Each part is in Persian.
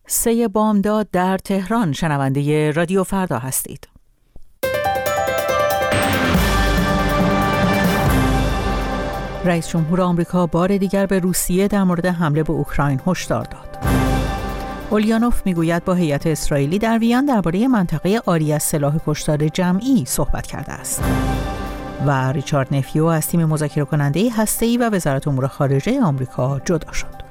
3 بامداد در تهران. شنونده رادیو فردا هستید. رئیس جمهور آمریکا بار دیگر به روسیه در مورد حمله به اوکراین هشدار داد. اولیانوف میگوید با هیئت اسرائیلی در وین درباره منطقه عاری از سلاح کشتار جمعی صحبت کرده است. و ریچارد نفیو از تیم مذاکره کننده هسته‌ای و وزارت امور خارجه آمریکا جدا شد.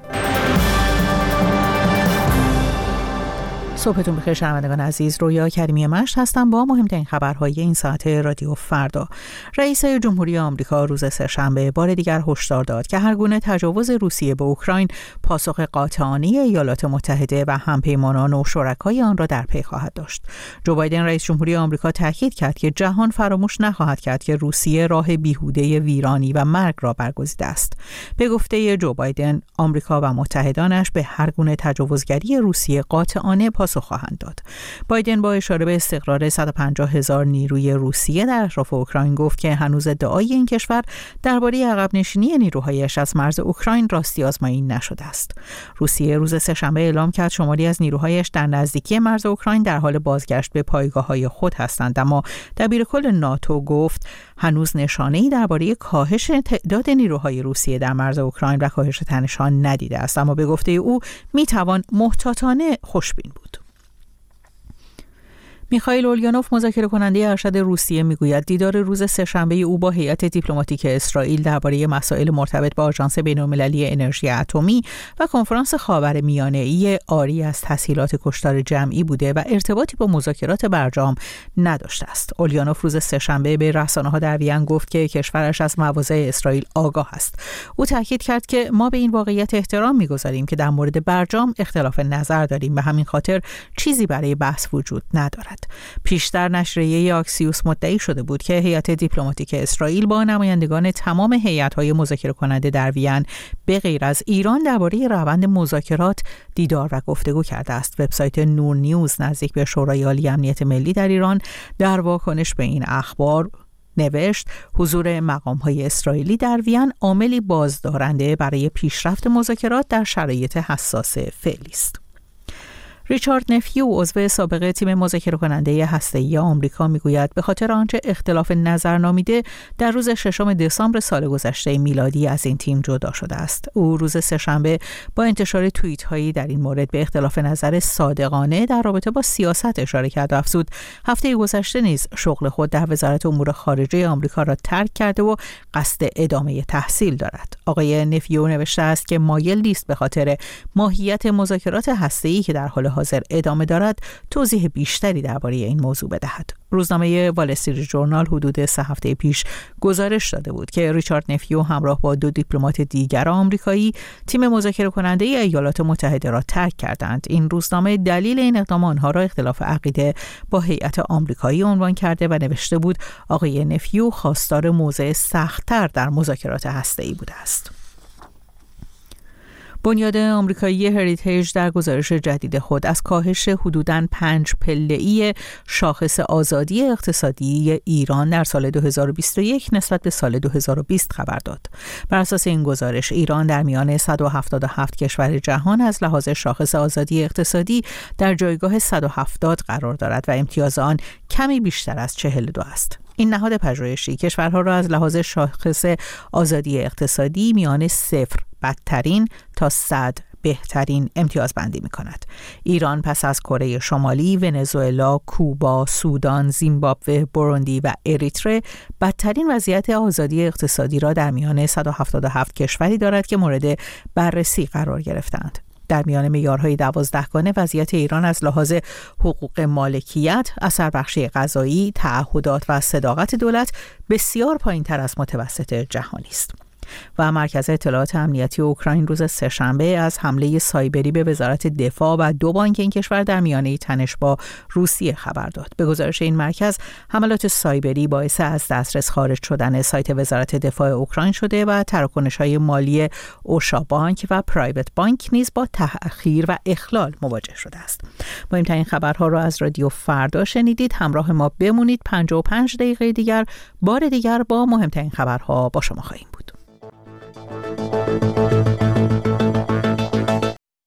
صبحتون بخیر شنوندگان عزیز، رویا کریمی مشت هستم با مهمترین خبرهای این ساعت رادیو فردا. رئیس جمهوری آمریکا روز سه‌شنبه بار دیگر هشدار داد که هر گونه تجاوز روسیه به اوکراین پاسخ قاطعانه ایالات متحده و همپیمانان و شرکای آن را در پی خواهد داشت. جو بایدن رئیس جمهوری آمریکا تاکید کرد که جهان فراموش نخواهد کرد که روسیه راه بیهوده ویرانی و مرگ را برگزیده است. به گفته جو بایدن، آمریکا و متحدانش به هر گونه تجاوزگری روسیه قاطعانه پاسخ خواهند داد. بایدن با اشاره به استقرار 150,000 نیروی روسیه در اطراف اوکراین گفت که هنوز ادعای این کشور درباره عقب نشینی نیروهایش از مرز اوکراین راستی آزمایی نشده است. روسیه روز سه‌شنبه اعلام کرد شماری از نیروهایش در نزدیکی مرز اوکراین در حال بازگشت به پایگاه‌های خود هستند، اما دبیرکل ناتو گفت هنوز نشانه‌ای درباره کاهش تعداد نیروهای روسیه در مرز اوکراین و کاهش تنش‌ها ندیده است، اما به گفته او میتوان محتاطانه خوشبین بود. میخائیل اولیانوف مذاکره کننده ارشد روسیه میگوید دیدار روز سه‌شنبه او با هیئت دیپلماتیک اسرائیل درباره مسائل مرتبط با آژانس بین‌المللی انرژی اتمی و کنفرانس خاورمیانه‌ای عاری از تسهیلات کشتار جمعی بوده و ارتباطی با مذاکرات برجام نداشته است. اولیانوف روز سه‌شنبه به رسانه‌ها در وین گفت که کشورش از مواضع اسرائیل آگاه است. او تاکید کرد که ما به این واقعیت احترام می‌گذاریم که در مورد برجام اختلاف نظر داریم، به همین خاطر چیزی برای بحث وجود ندارد. پیشتر نشریه آکسیوس مدعی شده بود که هیئت دیپلماتیک اسرائیل با نمایندگان تمام هیئت‌های مذاکره کننده در وین به غیر از ایران درباره روند مذاکرات دیدار و گفتگو کرده است. وبسایت نور نیوز نزدیک به شورای عالی امنیت ملی در ایران در واکنش به این اخبار نوشت حضور مقام‌های اسرائیلی در وین عاملی بازدارنده برای پیشرفت مذاکرات در شرایط حساس فعلی است. ریچارد نفیو عضو سابق تیم مذاکره کننده هسته‌ای آمریکا میگوید به خاطر آنچه اختلاف نظر نامیده در روز 6 دسامبر سال گذشته میلادی از این تیم جدا شده است. او روز سه‌شنبه با انتشار توییت‌هایی در این مورد به اختلاف نظر صادقانه در رابطه با سیاست اشاره کرد و افزود هفته گذشته نیز شغل خود در وزارت امور خارجه آمریکا را ترک کرده و قصد ادامه تحصیل دارد. آقای نفیو نوشته است که مایل نیست به خاطر ماهیت مذاکرات هسته‌ای که در حال حاضر ادامه دارد توضیح بیشتری درباره این موضوع بدهد. روزنامه وال استریت ژورنال حدود 3 هفته پیش گزارش داده بود که ریچارد نفیو همراه با 2 دیپلمات دیگر آمریکایی تیم مذاکره کننده ایالات متحده را ترک کردند. این روزنامه دلیل این اقدام آنها را اختلاف عقیده با هیئت آمریکایی عنوان کرده و نوشته بود آقای نفیو خواستار موضع سخت‌تر در مذاکرات هسته‌ای بوده است. بنیاد آمریکایی هریتیج در گزارش جدید خود از کاهش حدوداً 5 پله‌ای شاخص آزادی اقتصادی ایران در سال 2021 نسبت به سال 2020 خبر داد. بر اساس این گزارش ایران در میان 177 کشور جهان از لحاظ شاخص آزادی اقتصادی در جایگاه 170 قرار دارد و امتیاز آن کمی بیشتر از 42 است. این نهاد پژوهشی کشورها را از لحاظ شاخص آزادی اقتصادی میان 0 بدترین تا 100 بهترین امتیاز بندی می کند. ایران پس از کره شمالی، ونزوئلا، کوبا، سودان، زیمبابوه، بوروندی و اریتره بدترین وضعیت آزادی اقتصادی را در میان 177 کشوری دارد که مورد بررسی قرار گرفتند. در میان معیارهای 12گانه وضعیت ایران از لحاظ حقوق مالکیت، اثربخشی قضایی، تعهدات و صداقت دولت بسیار پایین‌تر از متوسط جهانی است. و مرکز اطلاعات امنیتی اوکراین روز سه‌شنبه از حمله سایبری به وزارت دفاع و 2 بانک این کشور در میانه تنش با روسیه خبر داد. به گزارش این مرکز حملات سایبری باعث از دسترس خارج شدن سایت وزارت دفاع اوکراین شده و تراکنش‌های مالی اوشا بانک و پرایوت بانک نیز با تأخیر و اخلال مواجه شده است. مهمترین خبرها را از رادیو فردا شنیدید. همراه ما بمونید. 55 دقیقه دیگر بار دیگر با مهمترین خبرها با شما خواهیم بود.